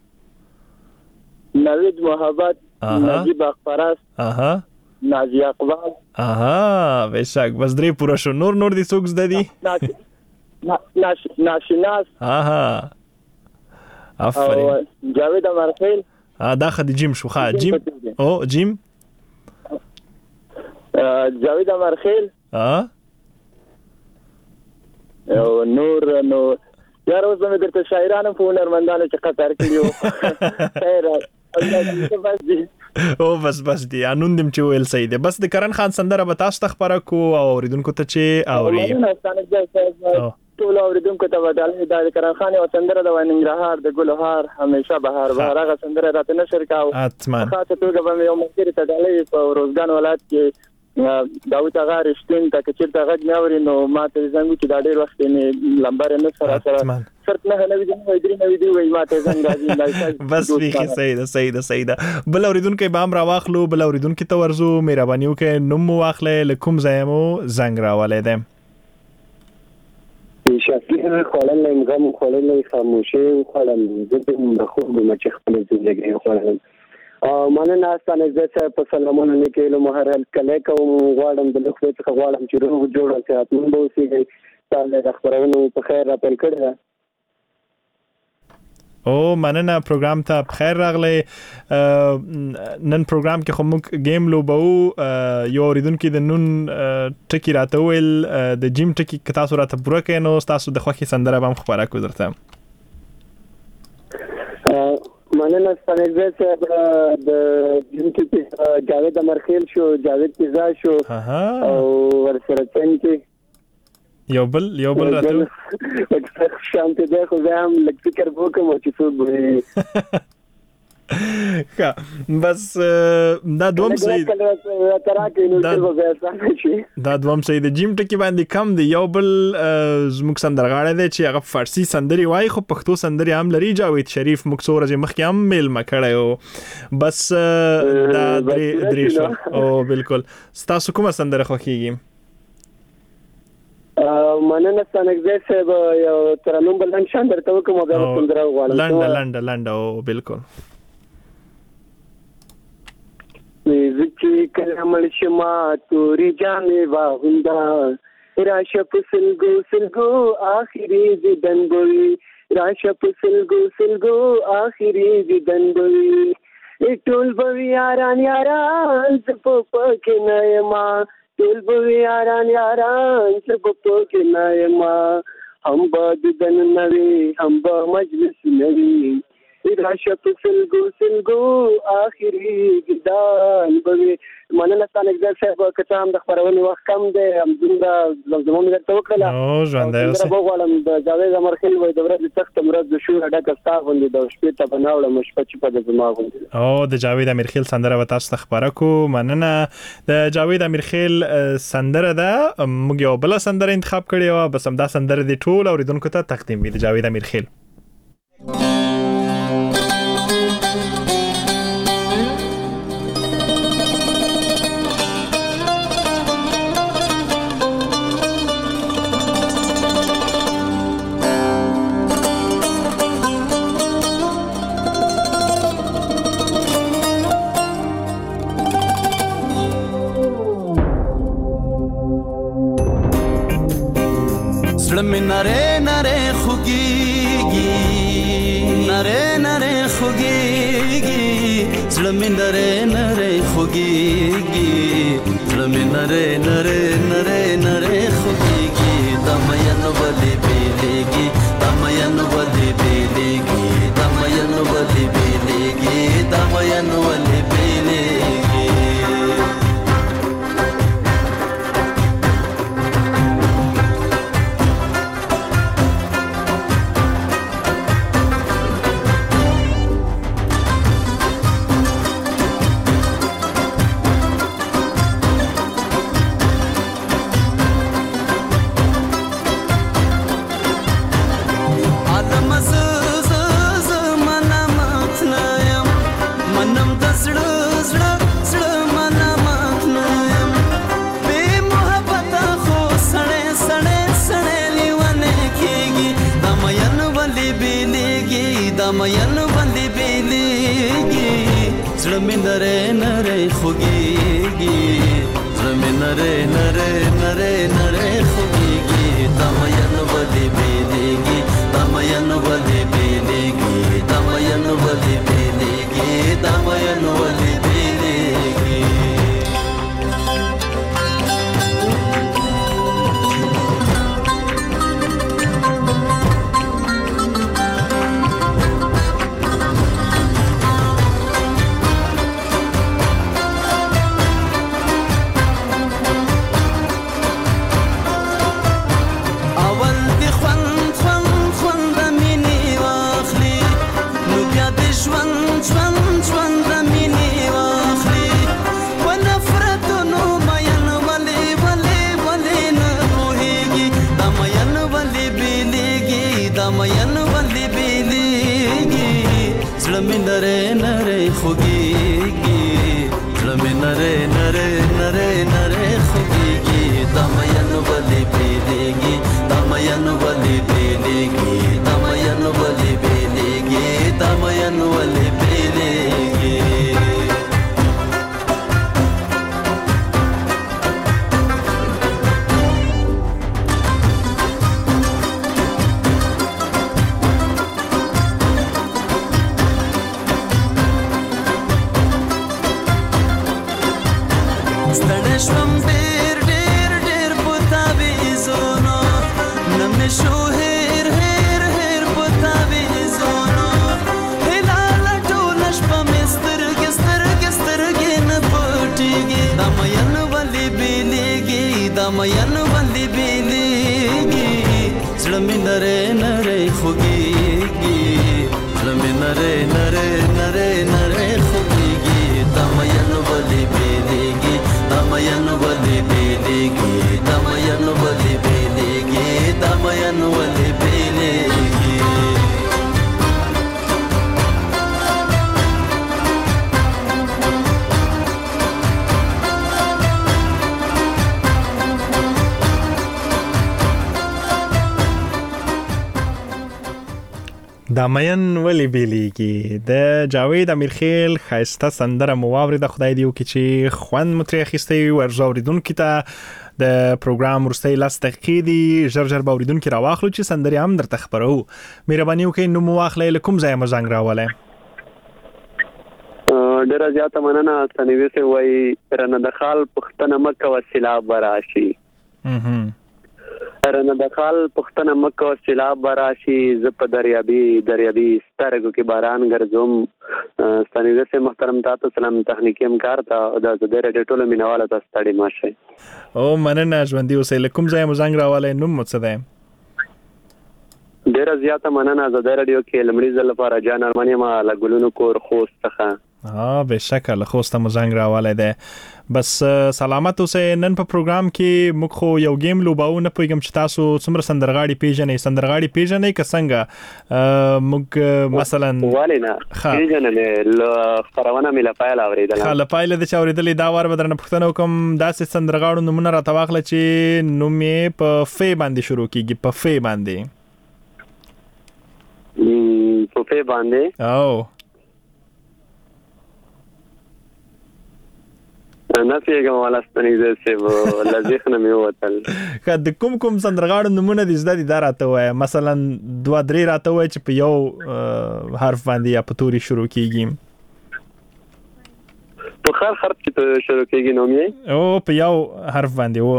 وایا نوید محبت نجیب اخبارست نازیه اقبال بشک بس درې پوره شو نور دي څوک زده دي ناشناس افرین جاوید امرخیل دا خدي جیم شو جیم او جیم جاوید امرخیل او نور نو یار اوس مې درته شاعرانو په هنرمندانو چې قطار کړیو خیر او بس دی انون دم چې ویل صحیح دی بس د کرن خان سندره به تاسو ته خبره کو او اوریدونکو ته چې اوري ټول اوریدونکو ته ودالې د کرن خان او سندره د وننګرهار د ګلهار همیشه بهار هغه سندره راته نشر کاو خاصه توګه به یو مخکې ته دالې په روزګان ولایت کې داوود هغه رښتین ته چې ته غږ نه اوري نو ماته زنګ چې دا ډېر وخت نه لمبر نه سره شرط نه نه ویدي وای ماته زنګ راځي بس وی صحیح ده بل اوریدونکو به هم راواخلو بل اوریدونکو ته ورزو مهرباني وکړئ نوم واخلې لکم زایمو زنګ راولې ده شکل خلل غم خلل خاموشي خلل د خو د مچ خپل ژوندۍ خلل مننه ستاسو زه په سلامونه لیکلو مهرل کله کوم غواړم د لوخ څخه غواړم چې روغ جوړ شي اتمن به اوسېږي تاسو د خبرونو په خیر را پیل کړی او مننه پروګرام ته بخیر راغلی نن پروګرام کې کوم گیم لوبو یو اوریدونکو د نون ټکی راته ویل د جیم ټکی که تاسو راته پوره کړئ نو تاسو د خوښي سندره به هم خبره کو درته مننه ستاسو د جنټي جاوید امرخیل شو جاوید پیزا شو او ورسره څنګه یو بل راته شانته ده خو زه هم لږ فکر وکم چې څه به بس دا دوم صحیح دا دوم صحیح د جیم ټکی باندې کم دی یو بل زموږ سندرغاړی دی چې هغه فارسی سندري وایي خو پښتو سندري هم لري جاوید شریف موږ څو ورځې مخکې هم میل مکړی بس دا درې شو او بالکل ستاسو کومه سندره خوښیږي مننه ستانګزه صاحب یو ترنم بلند شان درته کوم بیا سندره غواړم لنډ او بالکل زکی کلمل شما توری جانے واغندا راشپ سلگو آخری زدن بوئی راشپ سلگو آخری زدن بوئی ټول بوئی یاران زپو پکې نایما ټول بوئی یاران زپو پکې نایما هم با ددن نوی هم با مجلس نوی راشد سلګو اخري ګدان بوي مننه ستانه صاحب کته هم د خبرونې وخت کم دی هم زموږ درته وکړه او ژوندۍ اوسه غواړم د جاوید امرخیل وای د ورځې تخت مرز د شور ډکه ستا غوندې د شپې ته بناوړه مشپه چې په د زما غوندې او د جاوید امرخیل سندره و تاسو ته خبره کو مننه د جاوید امرخیل سندره ده موږ یو بل سندره انتخاب کړی و بس هم دا سندره د ټول اوریدونکو ته تقدیم وی د جاوید امرخیل نره نره خوگیگی نره نره خوگیگی زلمی نره نره خوگیگی زلمی نره نره نره نره خوگیگی دامایانو بلی بیلیگی دامایانو بلی بیلیگی دامایانو بلی بیلیگی دامایانو بلی بیلیگی دامایانو باندې بیلیږي زړه مې نری نری خوږیږي زړه مې نری نری نری نری خوږیږي دامایانو باندې بیلیږي دامایانو باندې بیلیږي دامایانو باندې بیلیږي دامایانو باندې بیلیږي نره نره خوگیگی زلمی نره نره نره نره خوگیگی دامایانو بلی بیلیگی دامایانو بلی بیلیگی دامایانو بلی بیلیگی دامایانو بلی بیلیگی دامایانو باندې بیلیږي زړه مې نری نری خوږیږي زړه مې نری نری نری نری خوږیږي دامایانو باندې بیلیږي دامایانو باندې بیلیږي دامایانو باندې بیلیږي دامایانو باندې بیلیږي دامین ولی بیلیږي د جاوید امیرخیل خایسته سندره مو واورید خدای دې وکړي چې خوند مو ترې اخیستی ورځ اوریدونکو ته د پروګرام ورستۍ لاس تحقیق دي ژر به اوریدونکو راواخلو چې سندرې هم درته خبرو مهرباني وکړئ نو مو واخلئ له کوم ځایه مو زنګ راولی ډېره زیاته مننه ثانوي صاحب وایي رانه د خال پوښتنه مه کوه سیلاب به راشي خیر نه د خال پښتنه مکه سیلاب براشي ز په دریابي سترګو کې باران ګرځوم ستنیزه سه محترم تاسو سلام تخنیکی همکار ته د زده رډیو ټولو مینواله تاسو ستړي ماشه او مننه ژوندۍ اوسې لکم ځای مزنګ راواله نوم څه دی ډیره زیاته مننه زده رډیو کې لمړي ځل لپاره جان ارماني ما لګولونو کور خوست څخه به شکل خوسته مزنګ راواله ده بس سلامت اوسې نن په پروګرام کې موږ خو یو گیم لوباو نه پوهیږم چې تاسو څومره سندرغاړي پیژنې که څنګه موږ مثلا والینا پیژنې خبرونه مې لپاره اوریدل لپاره د چاوریدلې دا وار بدرنه پښتنو کوم داسې سندرغاړو نمونه را تواخله چې نومې په فی باندې شروع کیږي په فی باندې او نه پیګم ولا ستنیزه سی لذیخنه می وتل کله کوم سندرغاړو نمونه دي زده دي راته وای مثلا 2-3 راته وای چې په یو حرف باندې یا په توري شروع کیږي په هر حرف چې شروع کیږي نوم یې او په یو حرف باندې و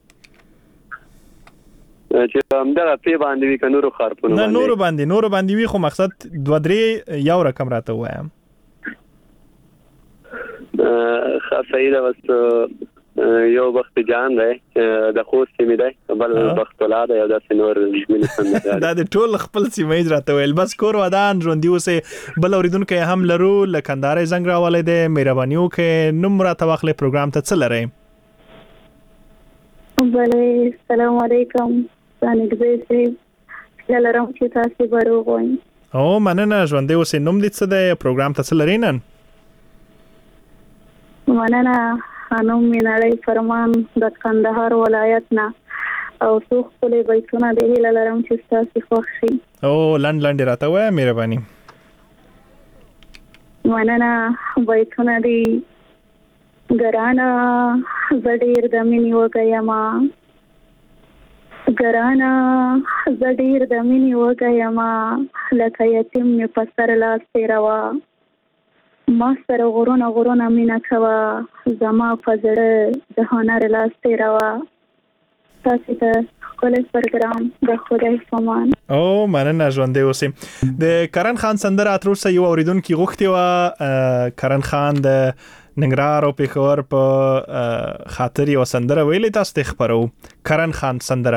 چې همدغه په باندې وی کنورو حرفونه نه نور باندې وی خو مقصد 2-3 یو رقم راته وایم خاصه بس یو وخت جان دی د خوست می دی بل وخت ولاده یو داسې نور ملي دا د ټول خپل سیمه راته ویل بس کور ودان ژوندۍ اوسې بل اوریدونکو هم لرو لکندارې زنګ راولې ده مهرباني وکړئ نوم راته واخلې پروګرام ته څه لرئ بله السلام علیکم څنګه یې لرم چې تاسو بروغ وئ او مننه ژوندۍ اوسې نوم دې څه دی پروګرام ته څه لرئ نن مننه خانم میناړی فرمان د کندهار ولایت نه او څو خپل بیتونه د هیله لرم چې تاسو خوښ شي او لنډ راته وای مهرباني مننه بیتونه دي ګرانه زډیر د مینې وګیما ګرانه زډیر د مینې وګیما لکه یتیم مې په سر لاس تیروا ما سره غرونه مینا کوا زما فزړه د هنر لاس تیروا تاسو ته خپل پروګرام د خدای سامان او مننه ژوندۍ اوسې د کرن خان سندره اتروسه یو اوریدونکو غوښتي و کرن خان د ننګرهار او پېښور په خاطر یو سندره ویلې تاسو ته خبرو کرن خان سندره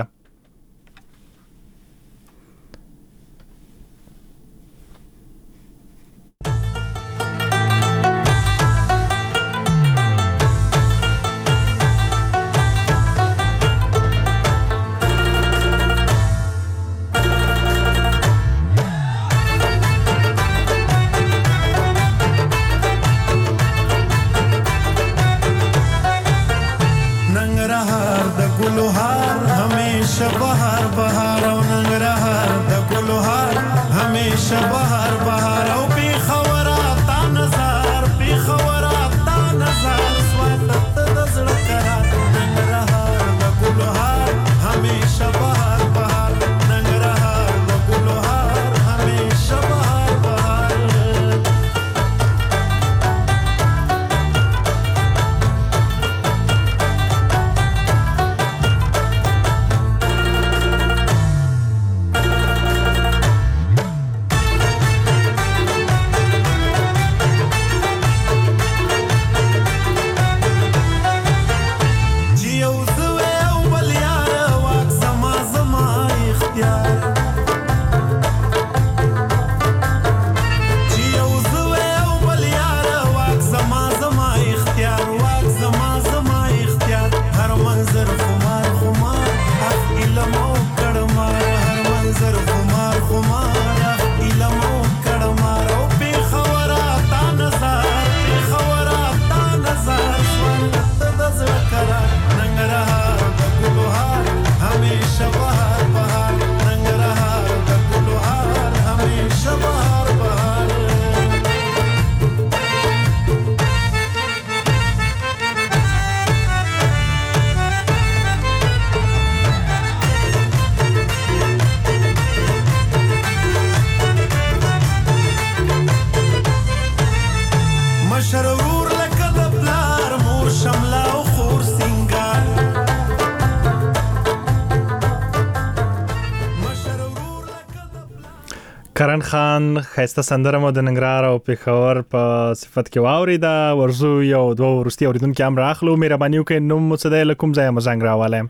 کرن خان خسته سندره مو د ننګرهار او پېښور په صفت کې واوریده. ورزو یو دوه ورستي اوریدونکو هم راخلو. مهرباني وکړئ نوم مو څه دی، له کوم ځایه مو زنګ راوالی؟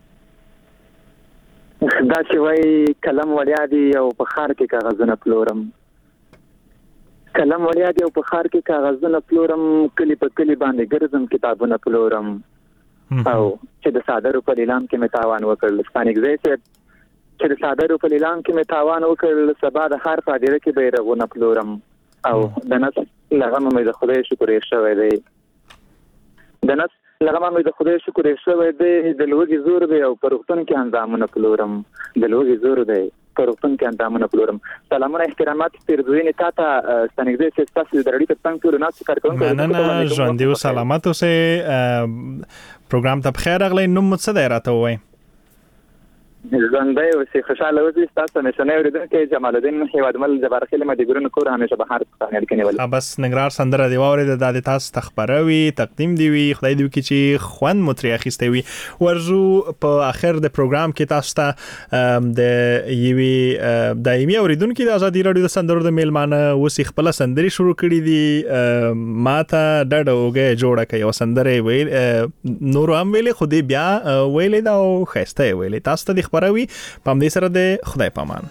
دا چې وایي قلم وړیا دی او په ښار کې کاغذونه پلورم. قلم وړیا دی او په ښار کې کاغذونه پلورم، کلي په کلي باندې ګرځم کتابونه پلورم. او چې د صادرو په لیلام کې مې تاوان وکړ، ستانګزی صاحب چې د صادرو په لیلام کې مې تاوان وکړ، سبا د ښار په هدیره کې بیرغونه پلورم. او د نس لغمه مې د خدای شکر یې شوی دی، د نس لغمه مې د خدای شکر یې شوی دی. د لوږې زور دی او په روغتون کې اندامونه پلورم، د لوږې زور دی په روغتون کې اندامونه پلورم. سلامونه احترامات پیرزوینې تا ته ستانګزی صاحب، ستاسو د رډي تر څنګ ټولو ناستو کارکوونکو مننه. ژوندي او سلامت اوسئ. پروګرام ته بخیر راغلی. نوم مو څه دی راته ووایئ؟ ژوندی اوسئ، خوشحاله اوسئ. ستاسو همیشنی اورېدونکی جمال الدین هیوادمل جبارخیل مدیګرونو کور، همیشه بهار څخه اړیکې نیولې. بس ننګرهار سندره دی واورېده، دا د تاسو ته خپره وي، تقدیم دی وي، خدای دې وکړي چې خوند مو ترې اخیستی وي. ورزو په آخر د پروګرام کې تاسو ته د یوې دایمي اوریدونکي د ازادي راډیو د سندرو د میلمانه اوس خپله سندرې شروع کړي دي. ما ته ډډه اوږه جوړه کړه، یوه سندره یې ویل، نورو هم ویلې، خو دې بیا ویلې ده او ښایسته یې ویلې. تاسو ته د خپروي په همدې سره د خدای پامان.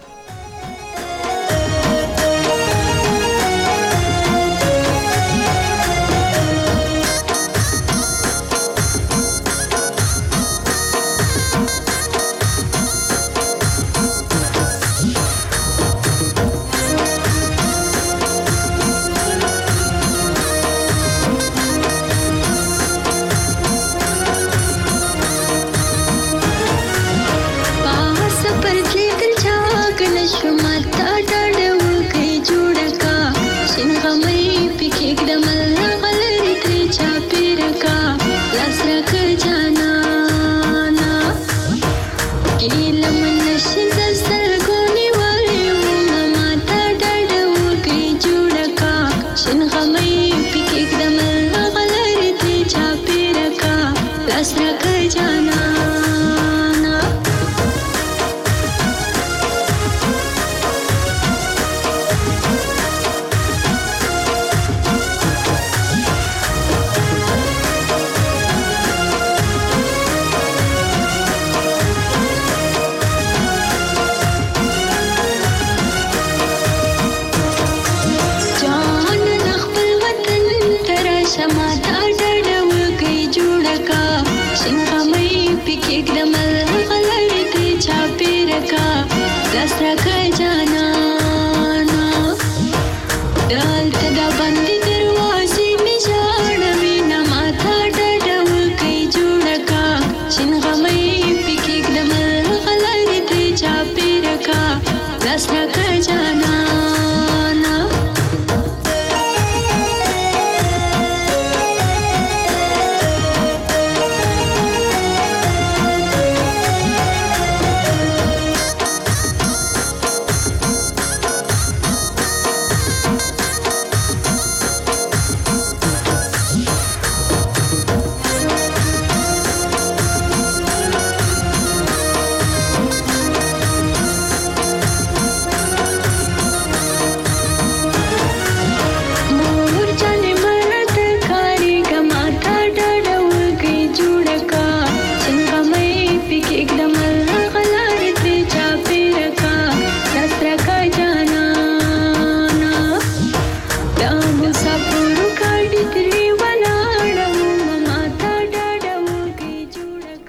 एकदम